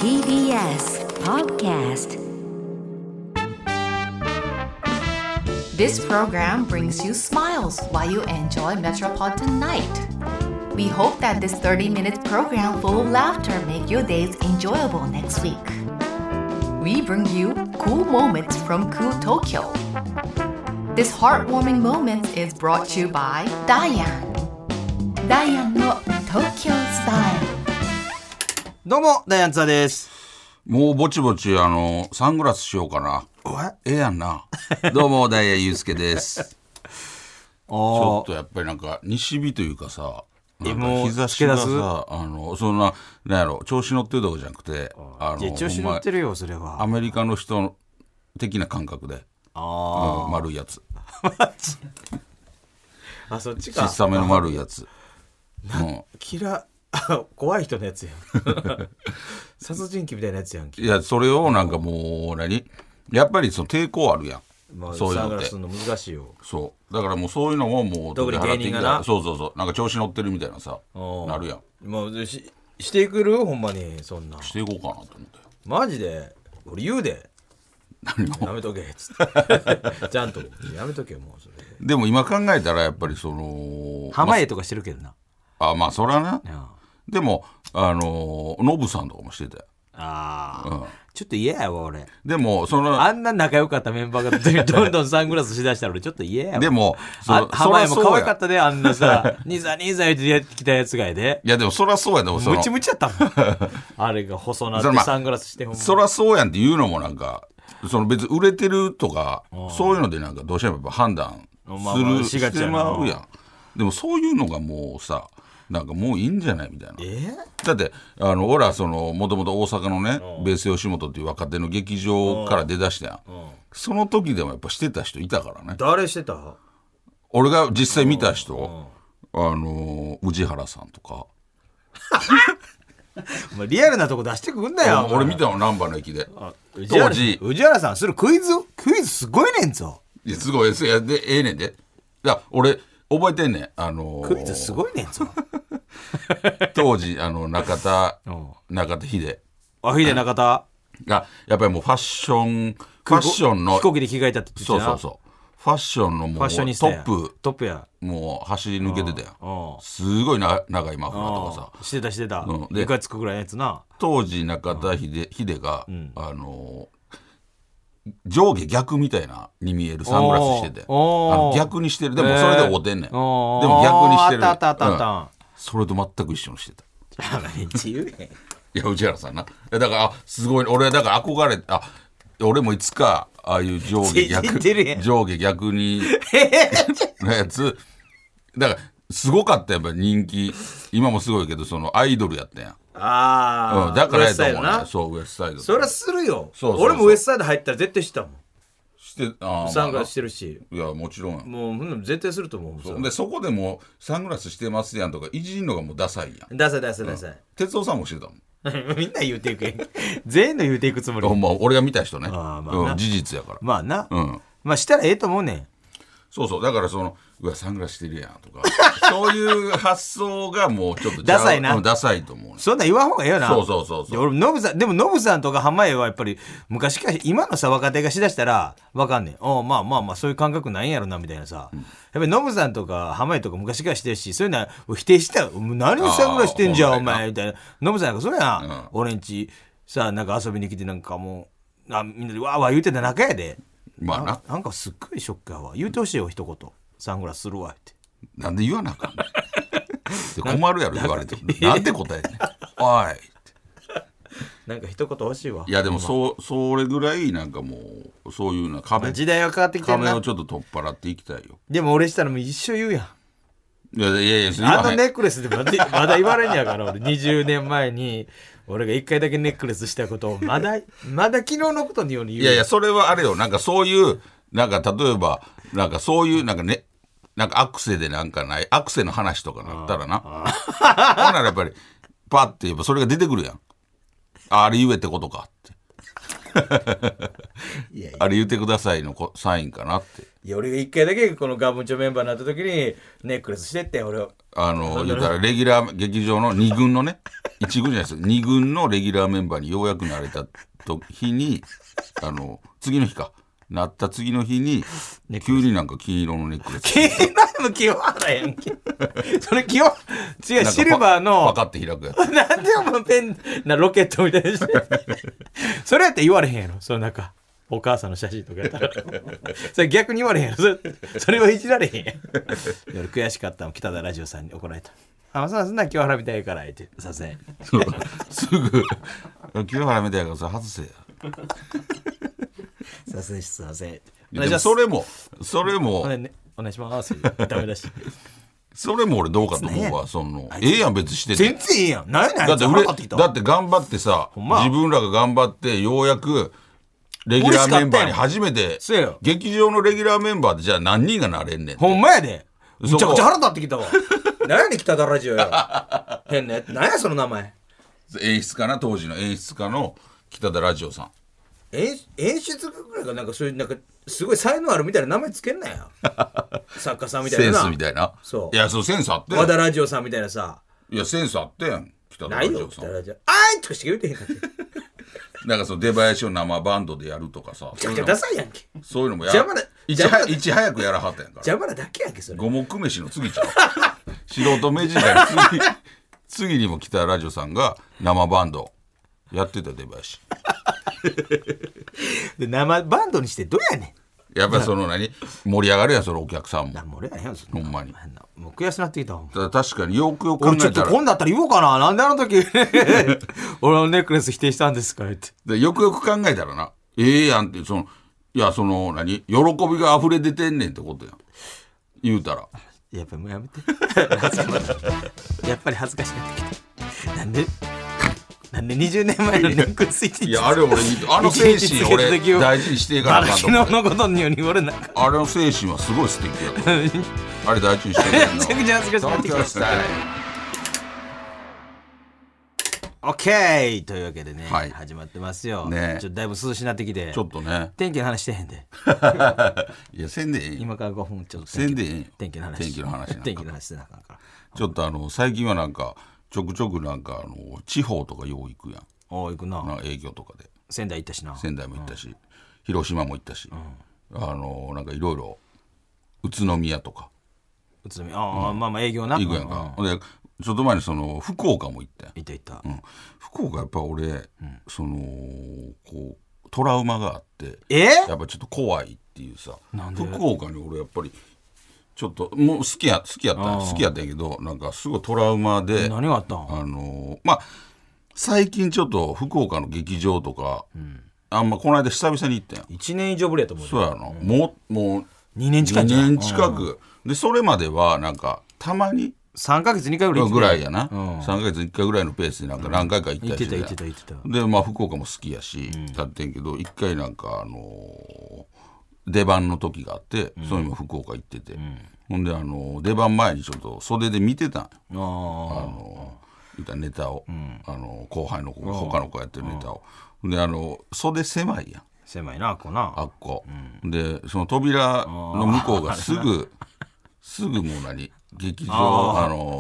TBS Podcast. This program brings you smiles while you enjoy Metropolitan Night. We hope that this 30-minute program full of laughter make your days enjoyable next week. We bring you cool moments from cool Tokyo. This heartwarming moment is brought to you by Diane. Diane の Tokyo Style。 どうもダイアンツァです。 もうぼちぼちサングラスしようかな。ええやんな。どうもダイヤユウスケです。ちょっとやっぱりなんか西日というかさ、なんか日差しがさ、そんななんやろ調子乗ってるとこじゃなくて、 いや調子乗ってるよそれは。 アメリカの人的な感覚で、丸いやつ。 あそっちか。 小さめの丸いやつ。 怖い人のやつやん。殺人鬼みたいなやつやん。 いやそれをなんかもうやっぱりその抵抗あるやん。そういうのってサングラスの難しいよ。 そうだからもうそういうのももう特に芸人がな、 そうなんか調子乗ってるみたいなさなるやん。 もうしていくるほんまにそんなしていこうかなと思って。 マジで俺言うで何をやめとけっつってちゃんとやめとけもうそれでも今考えたらやっぱりその濱家とかしてるけどな。 まあそれはな。でもノブさんとかもしてたよ。 ちょっと嫌やわ俺。 でもあんな仲良かったメンバーがどんどんサングラスしだしたら俺ちょっと嫌やわ。 でも濱家も可愛かったであんなさニザ言ってやってきたやつがやで。 いやでもそりゃそうやでもムチムチやったもんあれが細なってサングラスしてほんまそりゃそうやんっていうのもなんか別に売れてるとかそういうのでなんかどうしてもやっぱ判断してまうやん。でもそういうのがもうさなんかもういいんじゃないみたいな。だって俺はもともと大阪のねベース吉本っていう若手の劇場から出だしたやん。その時でもやっぱしてた人いたからね。 誰してた？ 俺が実際見た人宇治原さんとかリアルなとこ出してくんなよ。 俺見たの難波の駅で当時宇治原さんするクイズすごいねんぞ。 いやすごいでええねんで。いや俺覚えてんねんクイズすごいねんぞ当時中田秀秀中田がやっぱりもうファッションの飛行機で着替えたって言ってた。 そうファッションのもうトップやもう走り抜けてたよ。すごい長いマフラーとかさしてたいかつくぐらいのやつな。 当時中田秀が上下逆みたいなに見えるサングラスしてて逆にしてる。でもそれで合うてんねん。でも逆にしてる。 あったそれと全く一緒にしてた。 めっちゃ言うねん。 いや内原さんな。だからすごい俺だから憧れ俺もいつかああいう上下逆にのやつだからすごかったやっぱ人気。今もすごいけどアイドルやったやん。だからやと思うね。そうウエストサイド。 そりゃするよ。俺もウエストサイド入ったら絶対してたもん。サングラスしてるし。 いやもちろんもう絶対すると思う。 でそこでもサングラスしてますやんとかいじんのがもうダサいやん。 ダサい哲夫さんもしてたもんみんな言うていく全員の言うていくつもり。 俺が見た人ね。事実やから。 まあなまあしたらええと思うねん。 そうだからうわサングラスしてるやんとかそういう発想がもうちょっとダサいな。 ダサいと思う。 そんなん言わんほうがええよな。 そう俺ノブさんとか濱家はやっぱり昔から今のさ若手がしだしたらわかんねん。まあそういう感覚ないんやろなみたいなさ、やっぱりノブさんとか濱家とか昔からしてるしそういうのは否定したよ。何にサングラスしてんじゃんお前みたいな。ノブさんなんかそれや俺んちさなんか遊びに来てなんかもうみんなでわーわー言うてた中やで。 まあなんかすっごいショックやわ。言うてほしいよ一言。サングラスするわってなんで言わなあかんねん困るやろ言われてなんで答えんねんおいなんか一言欲しいわ。 いやでもそれぐらいなんかもうそういう壁、 時代は変わってきてるな。 壁をちょっと取っ払っていきたいよ。 でも俺したらもう一生言うやん。 いやネックレスでまだ言われんやから俺20年前に俺が1回だけネックレスしたことをまだ昨日のことのように言う。 いやそれはあれよ。なんかそういうなんか例えばなんかそういうなんかねなんかアクセでなんかないアクセの話とかなったらなほんならやっぱりパッて言えばそれが出てくるやん。あれ言えってことかっていやいやあれ言ってくださいのサインかなって。 いや俺が1回だけこのガブンチョメンバーになった時にネックレスしてって俺は言ったらレギュラー劇場の2軍のね1軍じゃないです2軍のレギュラーメンバーにようやくなれた日に次の日かなった次の日に急になんか金色のネックレス。 金色の清原やんけそれ違うシルバーのパカって開くやつなんでお前ペンなロケットみたいにしてそれやって言われへんやろそのなんかお母さんの写真とかやったらそれ逆に言われへんやろそれはいじられへんやん俺悔しかったもん北田ラジオさんに怒られたそんな清原みたいからってさせんすぐ清原みたいからさ外せやさせんすいませんでもそれもお願いしますダメだしそれも俺どうかと思うわええやん別してて全然ええやん何やねんだって頑張ってさ自分らが頑張ってようやくレギュラーメンバーに初めて劇場のレギュラーメンバーでじゃあ何人がなれんねん。 ほんまやでめちゃくちゃ腹立ってきたわ何やねん北田ラジオや変ね何やその名前演出家な当時の演出家の北田ラジオさん演出家ぐらいがなんかそういうなんかすごい才能あるみたいな名前つけんなよ作家さんみたいなセンスみたいなそういやそうセンスあって和田ラジオさんみたいなさいやセンスあってん北田ラジオさんあいとかしか言うてへんかってなんか出囃子を生バンドでやるとかさめちゃくちゃダサいやんけそういうのもいち早くやらはったやんから邪魔なだけやんけそれ五目飯の次ちゃう素人名人会の次にも北田ラジオさんが生バンドやってた出囃子で生バンドにしてどうやねんやっぱり盛り上がるやんそのお客さんも盛り上がるやんほんまにもう悔しなってきたわ確かによくよく考えたらちょっと今度だったら言おうかななんであの時俺のネックレス否定したんですかってでよくよく考えたらなええやんって喜びが溢れ出てんねんってことやん言うたらやっぱりもうやめてやっぱり恥ずかしくなってきたなんで20年前のネックレスいやあれ俺精神俺大事にしていかなあかんと思う昨日のことにより俺なんかあれの精神はすごい素敵やとあれ大事にしていかなめちゃくちゃ恥ずかしくなってきた東京スタイルオッケーというわけでね、 はい始まってますよ、 ねちょっとだいぶ涼しになってきてちょっとね天気の話してへんでいやせんでええ今から5分ちょっとせんでええ天気の話天気の話なんか天気の話してなあかんからちょっと最近はなんかちょくちょくなんか地方とかよう行くやん行くな営業とかで仙台行ったしな仙台も行ったし、広島も行ったし、なんかいろいろ宇都宮とか宇都宮まあ営業な行くやんか、でちょっと前に福岡も行ったやん行った、 福岡やっぱ俺、こうトラウマがあってやっぱちょっと怖いっていうさ福岡に俺やっぱりちょっともう好きやったんやけどなんかすごいトラウマで何があったんまあ最近ちょっと福岡の劇場とか、あんまこの間久々に行ったやん 1年以上ぶりやと思うそうやの、もう 2年近く 2年近くでそれまではなんかたまに 3ヶ月2回ぐらいやな、3ヶ月1回ぐらいのペースでなんか何回か行ったりして行ってたでまあ福岡も好きやし、やってんけど一回なんか出番の時があって、それも福岡行ってて、ほんで出番前にちょっと袖で見てたんよ言ったネタを、後輩の子が他の子やってるネタを、で袖狭いやん狭いなこなあっこ、でその扉の向こうがすぐもう劇場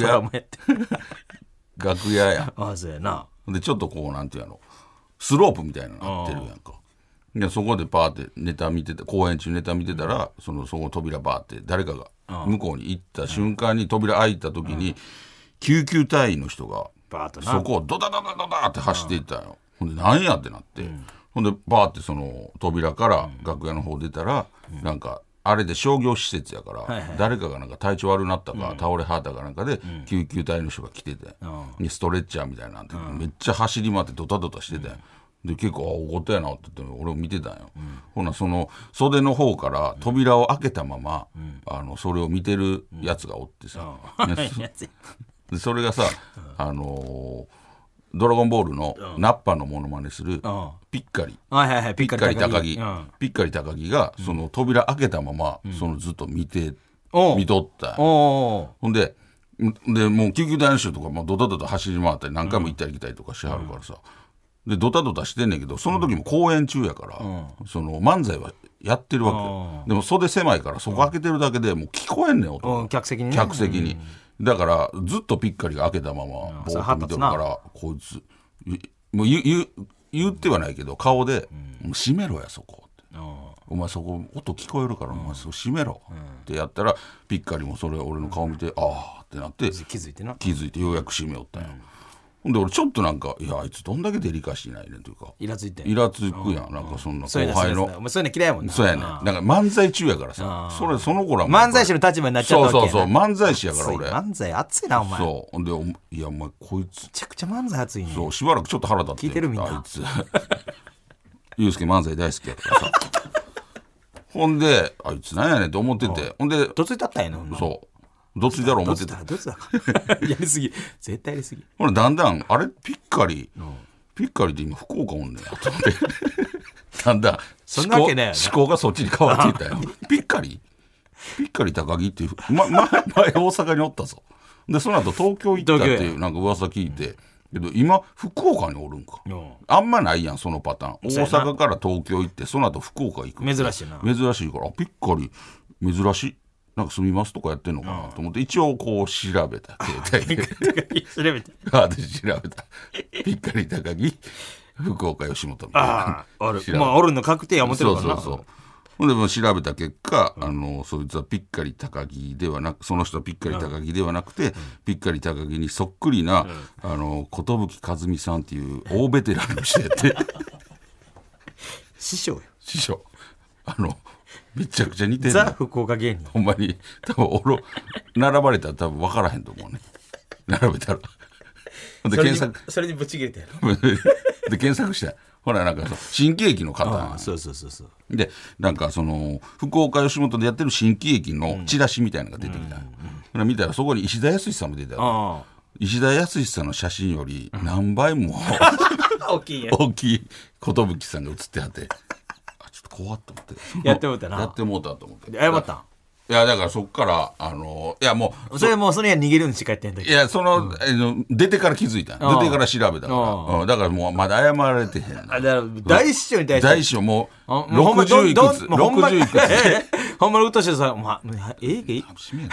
楽屋やそうやなでちょっとこうなんていうのスロープみたいなのなってるやんかでそこでパーってネタ見てて公演中ネタ見てたらそこ扉バーって誰かが向こうに行った瞬間に扉開いた時に救急隊員の人がそこをドダダダダダって走っていったよ、ほんで何やってなって、ほんでバーってその扉から楽屋の方出たら、なんかあれで商業施設やから、誰かがなんか体調悪なったか、倒れはったかなんかで救急隊の人が来てて、ストレッチャーみたいなんて、めっちゃ走り回ってドタドタしてて、で結構おごったやなって言って俺を見てたんよ、ほなその袖の方から扉を開けたまま、それを見てるやつがおってさ、でそれがさ、ドラゴンボールのナッパのモノマネするピッカリ高木がその扉開けたままずっと見とったんほんでもう救急隊の人とかもドタドタ走り回ったり何回も行ったり来たりとかしはるからさ、 でドタドタしてんねんけど、その時も公演中やから、その漫才はやってるわけよ。でも袖狭いからそこ開けてるだけでもう聞こえんねん音、 客席にね。 客席に、だからずっとピッカリが開けたままぼーっと見てるから、こいつもう言ってはないけど顔で、もう閉めろやそこって、お前そこ音聞こえるからお前そこ閉めろってやったら、ピッカリもそれ俺の顔見て、ああってなって気づいてようやく閉めよったんや。ほんで俺ちょっとなんか、いやあいつどんだけデリカシーないねんというか、 イラつくやん、なんかそんな後輩の、 お前そういうの嫌いやもんな。 そうやねん、なんか漫才中やからさ、その子らも漫才師の立場になっちゃったわけやな。 そう漫才師やから俺。 漫才熱いなお前。 そうほんで、いやお前こいつめちゃくちゃ漫才熱いね。 そうしばらくちょっと腹立って聞いてるみんな。 あいつユースケ漫才大好きやからさほんであいつなんやねんと思ってて、ほんでどついたったんやの。 そうどついだろう思ってて、 どつだかやりすぎ、絶対やりすぎ。 ほらだんだんあれピッカリって今福岡おんねんと思ってだんだんそんなわけね思考がそっちに変わっていったよピッカリ高木っていう、前大阪におったぞ。でその後東京行ったっていうなんか噂聞いて、けど今福岡におるんか、あんまないやんそのパターン。大阪から東京行ってその後福岡行く、 珍しいな。 珍しいから、ピッカリ珍しい、なんか住みますとかやってんのかなと思って一応こう調べた、携帯で調べて私調べたピッカリ高木福岡吉本みたいな、 まあおるの確定や思ってるからな。 そうほんでも調べた結果、そいつはピッカリ高木ではなく、その人はピッカリ高木ではなくて、ピッカリ高木にそっくりな、寿和美さんっていう大ベテランの人やって師匠よ。 師匠めちゃくちゃ似てるザ福岡芸人。 ほんまに多分並ばれたら多分分からへんと思うね、並べたらで検索それにぶち切れてやるで検索したらほらなんか新喜劇の方、 そうでなんかその福岡吉本でやってる新喜劇のチラシみたいなのが出てきた、見たらそこに石田康さんも出てた、石田康さんの写真より何倍も大きい寿さんが写ってあって、ちょっと怖っと思ってやってもうたな。 やってもうたと思って謝ったん。 いやだからそっからいやもうそれもうその辺逃げるんしかやってんだけど、 いや出てから気づいた、出てから調べたから、だからもうまだ謝られてへんな。 だから大師匠に対して大師匠もう60いくつ60いくつほんまのうっとしさ閉め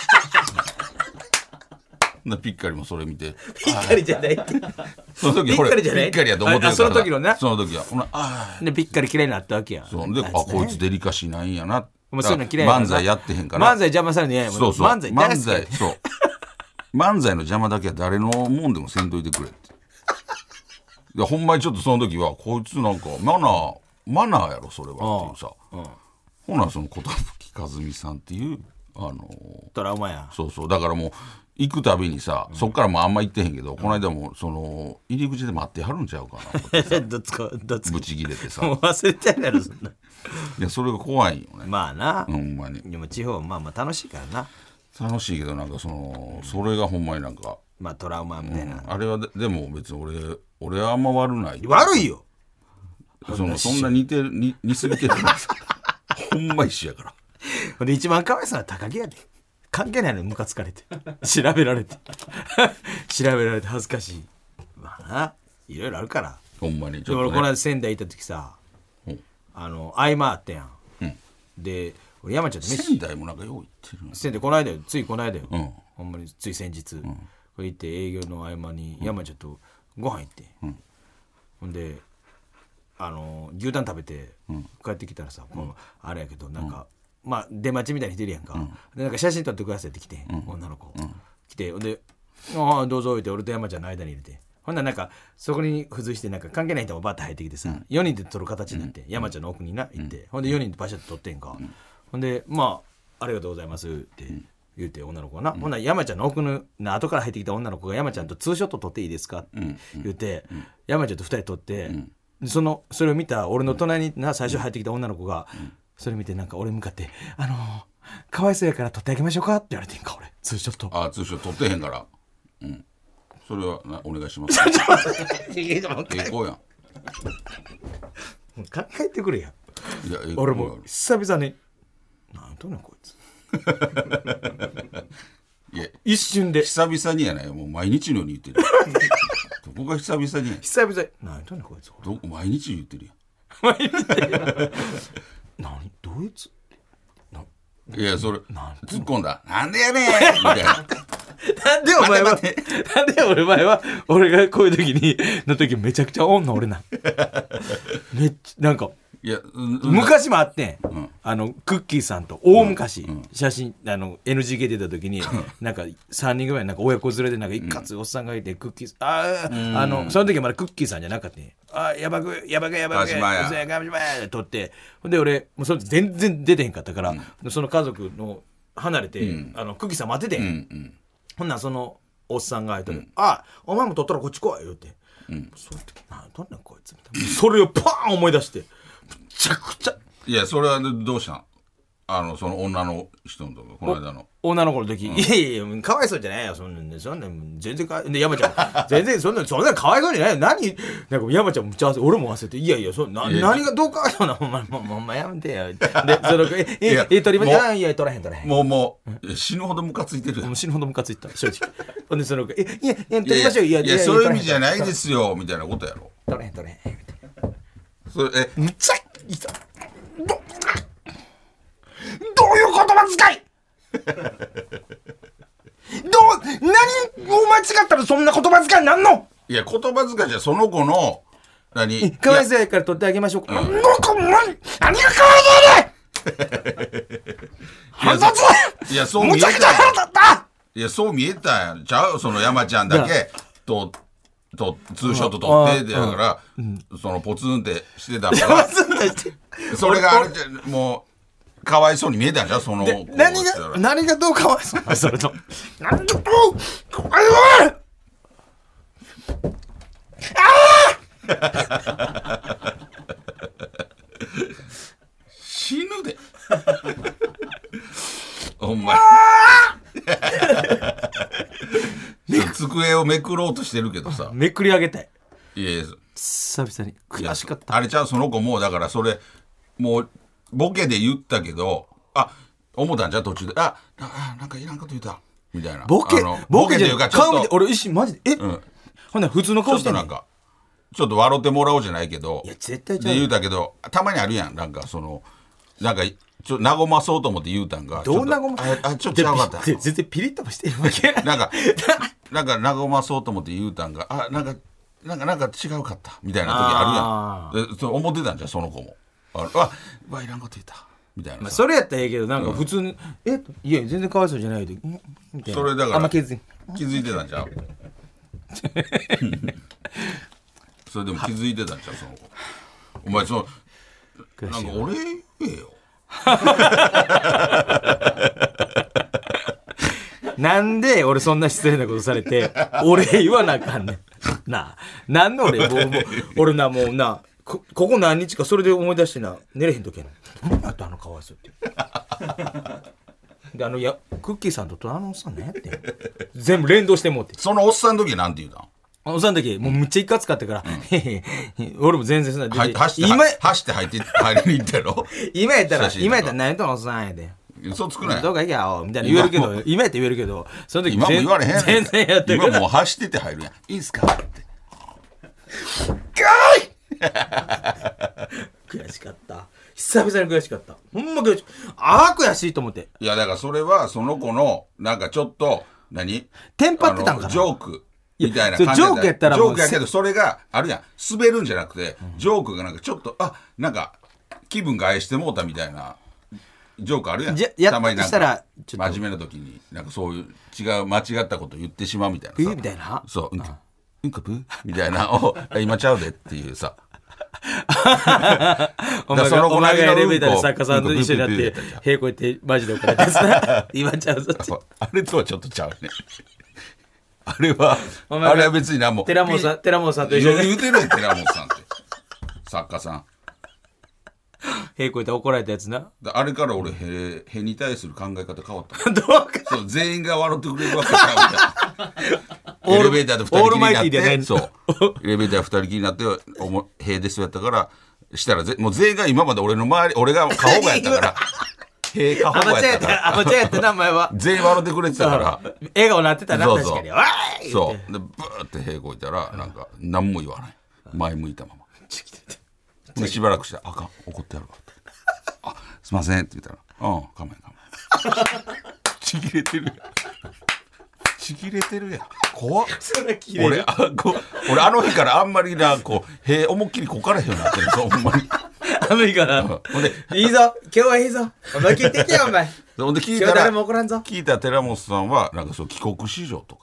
なピッカリもそれ見て、 ピッカリじゃないってその時ピッカリじゃないピッカリやと思ってるから、 その時のね、 その時はでピッカリ嫌いになったわけや。 そうでこいつデリカシーないんやな、 もうそういうの嫌いやから漫才やってへんから、 漫才邪魔されるの嫌やもん。 そう漫才大好きやで。 そう漫才の邪魔だけは誰のもんでもせんといてくれって。いやほんまにちょっとその時はこいつなんかマナーやろそれはっていうさ、ほなその寿和美さんっていうトラウマや。 そうだからもう行くたびにさ、そっからもうあんま行ってへんけど、この間もその入り口で待ってはるんちゃうかなどっつかブチギレてさ、 もう忘れてんやろそんな。 いやそれが怖いよね。 まあな、 ほんまに。 でも地方まあ楽しいからな。 楽しいけどなんかそれがほんまになんかまあトラウマみたいな、 あれはでも別に俺はあんま悪ない。 悪いよ。 そんな似すぎてるほんま一緒やから。 で一番かわいそうな高木やで。関係ないのにムカつかれて調べられて恥ずかしい。まあないろいろあるから。 ほんまにちょっと、ね、俺この間仙台行った時さ、合間あったやん、で俺山ちゃんと仙台もなんかよう行ってるの。 仙台ついこの間よ、ほんまについ先日、これ行って営業の合間に山ちゃんとご飯行って、ほんで牛タン食べて帰ってきたらさ、あれやけどなんか、まあ出待ちみたいにしてるやんか、でなんか写真撮ってくださいって来て、女の子、来て、ほんでどうぞって俺と山ちゃんの間に入れて、ほんならなんかそこに付随してなんか関係ない人もバッと入ってきてさ、4人で撮る形になって、山ちゃんの奥に行って、ほんで4人でパシャッと撮ってんか、ほんでまあありがとうございますって言うて女の子がな、ほんなら山ちゃんの奥の後から入ってきた女の子が山ちゃんとツーショット撮っていいですかって言って、山ちゃんと2人撮って、それを見た俺の隣に最初入ってきた女の子が、それ見てなんか俺向かってかわいそうやから撮ってあげましょうかって言われてんか、俺ツーショット。 ツーショット撮ってへんから、それはお願いします。結構やん。 考えてくれや。 いや俺も久々になんとねこいついや一瞬で久々にやないもう毎日のように言ってるどこが久々にや久々に何とねこいつ毎日言ってるや何どいつんいやそれ突っ込んだなんでやねんみたいななんでお前はなんで俺がこういう時にの時めちゃくちゃおんの俺なめっちゃなんかいや、 昔もあってん、クッキーさんと大昔、写真NGK 出た時になんか3人ぐらいなんか親子連れでなんか一括おっさんがいてクッキーその時まだクッキーさんじゃなかったねやばく撮ってほんで俺もうそれ全然出てへんかったから、その家族の離れて、クッキーさん待ってて、ほんならそのおっさんが入って、お前も撮ったらこっち来い言うて、それって何撮んねんこいつみたいなそれをパーン思い出してめちゃくちゃいやそれはどうしたんその女の人のとここの間の女の子の時、いやかわいそうじゃないよそんなん全然で山ちゃん全然そんなかわいそうじゃないよ何なんか山ちゃんも俺も忘れていや何がどうかわいそうなお前やめてよでその取りまいや取らへんもう死ぬほどムカついてるやん死ぬほどムカついた正直ほんでそのいや取りましょういやそういう意味じゃないですよみたいなことやろ取れへんそれむちゃいたどういう言葉遣い何を間違ったらそんな言葉遣いなんのいや言葉遣いじゃその子のかわいそうやから取ってあげましょうか、何がかわいそうやね腹立ついやそう見えたむちゃくちゃ腹立ったいやそう見えたんやちゃうその山ちゃんだけとツーショット撮ってだから、そのポツンってしてたからそれがあれじゃもうかわいそうに見えたんじゃんその子何がどうかわいそうそれと何がどうかわいそう死ぬでお前机をめくろうとしてるけどさめくり上げたいいや久々に悔しかったあれちゃうその子もだからそれもうボケで言ったけど思ったんじゃん途中でなんかいらんこと言ったみたいなボケというかちょっと顔見て俺一瞬マジでほんなら普通の顔してんねんちょっと笑ってもらおうじゃないけどいや絶対ちゃうで言うたけどたまにあるやんなんかそのなんかちょっと和まそうと思って言うたんがどう和まちょっと違うかった全然ピリッともしてるわけなんか和まそうと思って言うたんがなんか違うかったみたいな時あるやんで思ってたんじゃんその子もいらんこと言ったみたいなそれやったらええけどなんか普通にいや全然かわいそうじゃないでみたいなそれだからあんま気づいてたんじゃんそれでも気づいてたんちゃうその子お前なんか俺言えよなんで俺そんな失礼なことされて俺言わなあかんねんなあなんで俺なもうなここ何日かそれで思い出してな寝れへんときやな何やったかわいそうってでクッキーさんとおっさん何やってん全部連動してもってそのおっさんの時なんて言うたんおっさんの時もうむっちゃ一括使ってから、俺も全然そんな走って入りに行ったやろ今やったら何やったのおっさんやで嘘つくなよどうか行けよみたいな言えるけど今やって言えるけどその時今も言われへん全然やってる今もう走ってて入るやんいいっすかって悔しかった久々に悔しかったほんま悔しいと思っていやだからそれはその子のなんかちょっとテンパってたんかなジョークみたいな感じジョークやったらジョークやけどそれがあるやん滑るんじゃなくてジョークがなんかちょっとなんか気分が愛してもうたみたいなジョークあるやんたまになんか真面目な時になんかそういう間違ったこと言ってしまうみたいなさみたいなそううんかぶみたいな今ちゃうでっていうさお前がエレベーターで作家さんと一緒になって平行ってマジで怒られてさ今ちゃうぞってあれとはちょっとちゃうねあれは別に何も寺本さんと一緒に言うてるやん寺本さんって作家さん平行って怒られたやつなあれから俺へに対する考え方変わったどうかそう全員が笑ってくれるわけちゃうエレベーターで2人きりになってそうエレベーター2人きりになってへですよやったからしたらもう全員が今まで俺の周り俺が過保護やったからへ過保護やったからアマチュアやって名前は全員笑ってくれてたから笑顔なってたな。 そうそう確かにわーいそうでブーってへこいたらなんか何も言わない前向いたままでしばらくしてあかん怒ってやるわってあすいませんって言ったらかめんちぎれてるやんちぎれてるやん怖っそれ綺麗俺あの日からあんまりなこう思いっきりこかれへんようになってるそうほんまに寒いからほんでいいぞ今日はいいぞお前聞いてきよお前ほんで聞い今日誰たらも怒らんぞ。 聞いた寺本さんはなんかそう帰国子女とか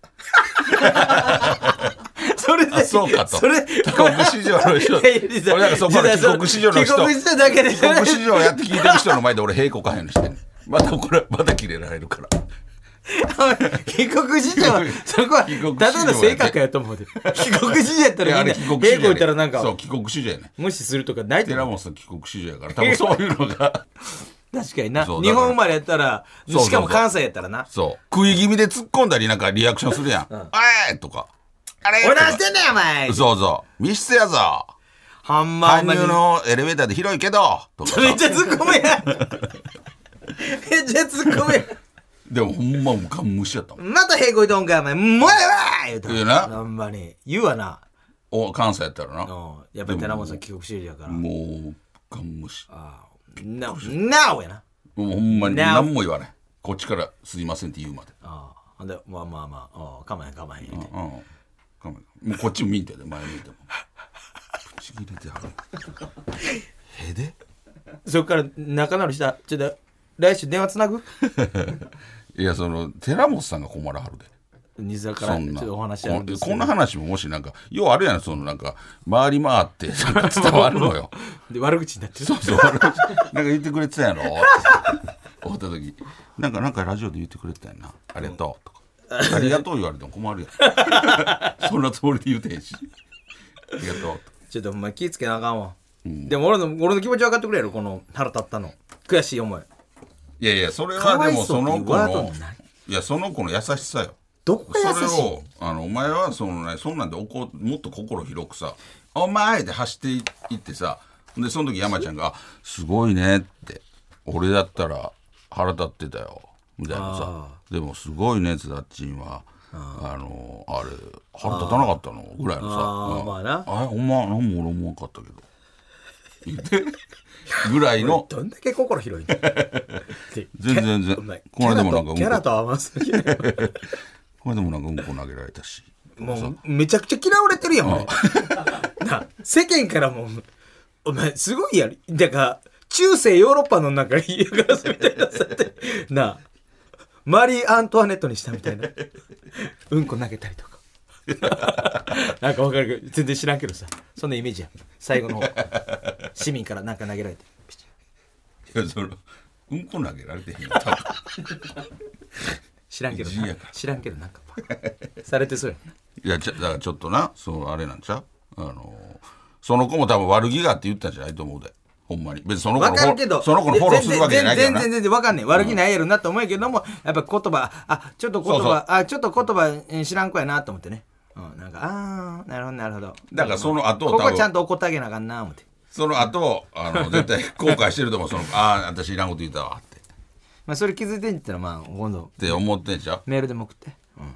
それでそうかとそれ帰国子女の人俺なんかそこから帰国子女の人帰国子女だけで帰国子女をやって聞いてる人の前で俺平行かへんのしてんねんまた切れられるから帰国子女そこはただの性格やと思うで帰国子女やったらみんな帰国子女平行いたらなんかそう帰国子女やね無視するとかないと思う。 寺本さん帰国子女やから多分そういうのが確かになそう日本生まれやったらそうしかも関西やったらなそう食い気味で突っ込んだりなんかリアクションするやんあいとかあれおい何してんねんお前そうそう密室やぞほんま搬入のエレベーターで広いけどとかさめっちゃ突っ込めやめっちゃ突っ込めやでもほんまもうガン無視やったもんまた平行いとんかお前もうええわ言うた言うなほんまに言うわな。 関西やったらなやっぱり寺本さん帰国子女やからもうガン無視なおやな。 もうほんまに Now 何も言わないこっちからすいませんって言うまでほんでまあかまへん言うてもうこっちも見てで前見てもぶち切れてはるへでそっから仲直りしたちょっと来週電話つなぐいやその寺本さんが困らはるで西田からちょっとお話あるんですけどこんな話ももしなんかようあるやんそのなんか回り回ってなんか伝わるのよで悪口になってるそうなんか言ってくれてたやろって思った時なんかラジオで言ってくれてたやんなありがとうとかありがとう言われても困るやんそんなつもりで言うてへんしありがとうとちょっとお前気ぃつけなあかんわ、でも俺の気持ち分かってくれやろこの腹立ったの悔しい思い。 いやそれかわいはでもそうっていうその子のワードないいやその子の優しさよどこが優しいそれをお前はそんなんでもっと心広くさ「お前!」で走っていってさでその時山ちゃんが「すごいね」って「俺だったら腹立ってたよ」みたいなさ「でもすごいねつだっちんはあれ腹立たなかったの?」ぐらいのさまあなほんま何も俺思わんかったけど言ってぐらいのどんだけ心広いの全然お前これでもなんかキャラと合わせてこれでもなんかうんこ投げられたしもうめちゃくちゃ嫌われてるやん俺な世間からもお前すごいやんだから中世ヨーロッパのなんか嫌がらせみたいなさってなあマリー・アントワネットにしたみたいなうんこ投げたりとかなんかわかるけど全然知らんけどさそんなイメージや最後の方市民からなんか投げられていやそのうんこ投げられてへんよ多分知らんけどいじやから知らんけどなんかされてそうやいやだからちょっとなそうあれなんちゃうその子も多分悪気があって言ったんじゃないと思うでほんまに別にその子の分かるけどその子のフォローするわけじゃないけどな全然分かんねえ悪気ないやろなと思うけども、やっぱ言葉ちょっと言葉知らん子やなと思ってね、なんかなるほどなるほどだからその後ここちゃんと怒ってあげなあかんな思ってその後絶対後悔してると思う私いらんこと言ったわってまあそれ気づいてんって言ったら今度って思ってんじゃんメールでも送って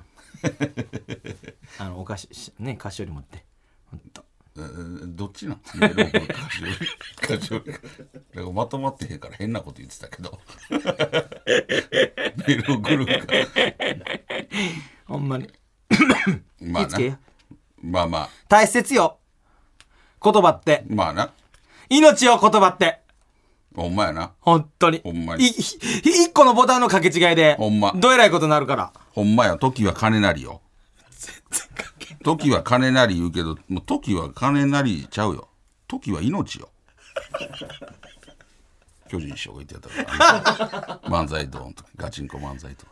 お菓子ね菓子折り持ってほんとどっちなんメール送る菓子折りなんかまとまってへんから変なこと言ってたけどメール送るかほんまにまあ気ぃつけやまあ大切よ言葉ってまあな命よ言葉ってほんまやな本当にほんまに一個のボタンの掛け違いでほんまどえらいことになるからほんまや時は金なりよ時は金なり言うけどもう時は金なりちゃうよ時は命よ巨人師匠が言ってやったから漫才ドーンとガチンコ漫才と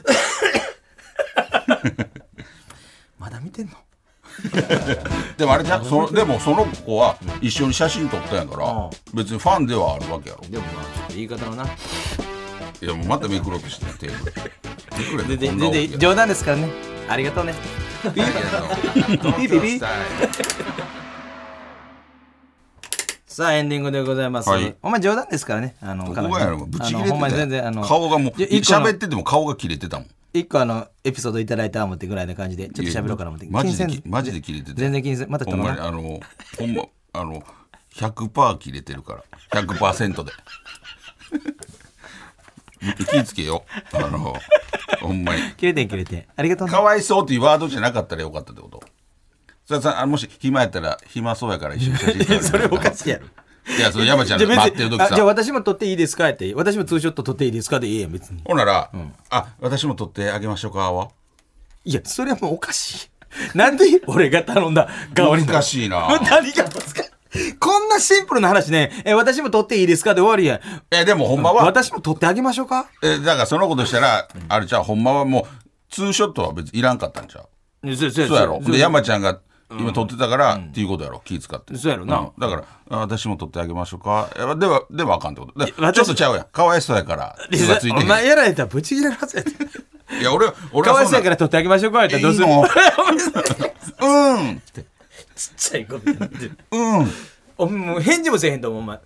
まだ見てんのでもあれじゃでもその子は一緒に写真撮ったんやから別にファンではあるわけやろでもまあちょっと言い方のないやもうまためくろうとしてテーブルめくれてこんな大きいやつ冗談ですからねありがとうねありがとうピピピさあエンディングでございます、 はい、 お前冗談ですからね。 ここがやろぶち切れてほんまに全然顔がもう喋ってても顔が切れてたもん。 一個エピソードいただいた思ってぐらいな感じでちょっと喋ろうかな思ってマジで切れてた。 全然気にせん。またほんまにほんま100% 切れてるから 100% で気ぃつけよほんまに切れてんありがとう。 かわいそうっていうワードじゃなかったらよかったってこと。それさもし暇やったら暇そうやから一緒に写真撮るそれおかしいやろ。 いやそれ山ちゃん待ってる時さじゃあ私も撮っていいですかって私もツーショット撮っていいですかでいいやん別に。 ほんなら、私も撮ってあげましょうかいやそれはもうおかしい。なんで俺が頼んだ側に難しいな。 何が難しい。こんなシンプルな話ね。私も撮っていいですかで終わりやん。 でもほんまは私も撮ってあげましょうか。 だからそのことしたら、あれじゃあほんまはもうツーショットは別にいらんかったんちゃう。そうやろ。で山ちゃんが今撮ってたから、っていうことやろ。気使ってそうやろな、 だから私も撮ってあげましょうかではあかんってことでちょっとちゃうやん。かわいそうやからお前やられたらブチ切れるはずやで。 いや俺かわいそうやから撮ってあげましょうかってどうするのうんってちっちゃい子みたいなもう返事もせえへんと思うお前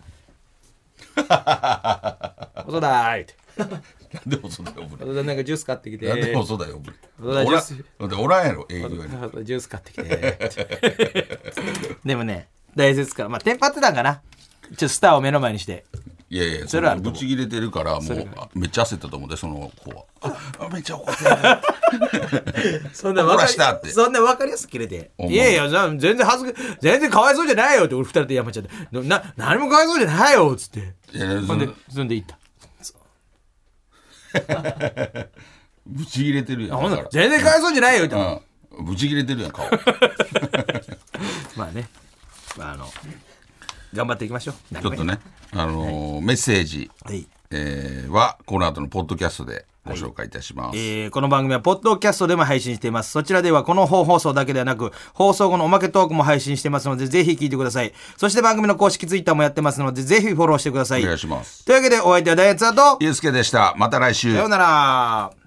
遅だーってなんで遅だよぶれなんかジュース買ってきてなんで遅だよぶれおらんやろ営業にジュース買ってきてでもね大切からまあテンパってたんかな。ちょっとスターを目の前にしていやそれはブチ切れてるからもうめっちゃ焦ったと思うでその子はめっちゃ怒ってるそんな怒らしたってそんな分かりやすく切れていや全然全然かわいそうじゃないよって俺二人で山ちゃんで何もかわいそうじゃないよっつってそんで言ったブチ切れてるやん。 全然かわいそうじゃないよって、 ブチ切れてるやん顔まあね頑張っていきましょう。 ちょっとねメッセージ、はこの後のポッドキャストでご紹介いたします、 この番組はポッドキャストでも配信しています。そちらではこの本放送だけではなく放送後のおまけトークも配信してますのでぜひ聞いてください。そして番組の公式ツイッターもやってますのでぜひフォローしてください。 お願いします。 というわけでお相手はダイアンツァとゆうすけでした。また来週。 さようなら。